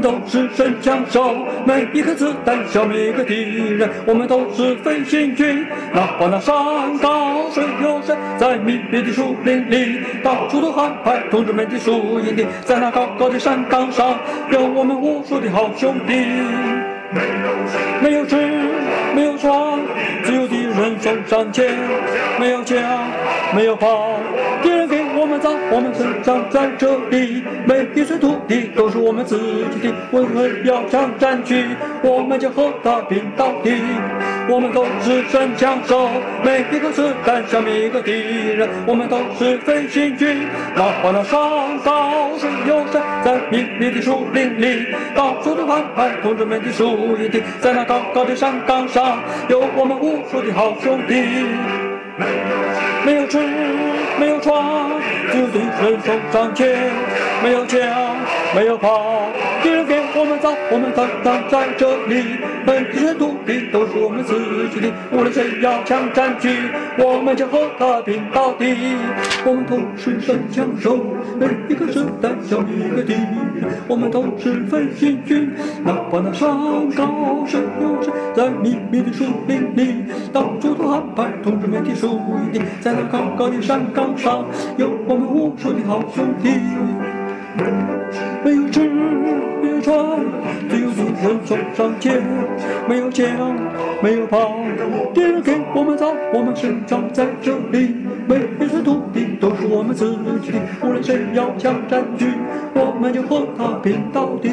都是神枪手，每一颗子弹消灭一个敌人。我们都是飞行军，哪怕那山高水又深，在密闭的树林里，到处都安排同志们的宿营地。在那高高的山岗上，有我们无数的好兄弟。没有纸，没有船，只有敌人送上前。没有枪，没有炮，敌人给我们造，我们生长在这里。每一寸土地都是我们自己的，为何要想占据？我们就和他拼到底。我们都是神枪手，每一颗子弹消灭一个敌人。我们都是飞行军，哪怕那山高水又深，在密闭的树林里，到处都安排同志们的宿营地。在那高高的山岗上，有我们无数的好兄弟。没有纸，没有船，只有敌人送上前。没有枪，没有炮，敌人给我们造，我们生长在这里。每一寸土地都是我们自己的，无论谁要抢占据，我们就和他拼到底。我们都是神枪手，每一颗子弹消灭一个敌人。我们都是飞行军，哪怕那山高水又深，在密密的树林里，到处都安排同志们的宿营地。在那高高的山岗上，有我们无数的好兄弟。没有纸，没有船，只有敌人送上前。没有枪，没有炮，敌人给我们造，我们生长在这里。每一寸土地都是我们自己的，无论谁要抢占据，我们就和他拼到底。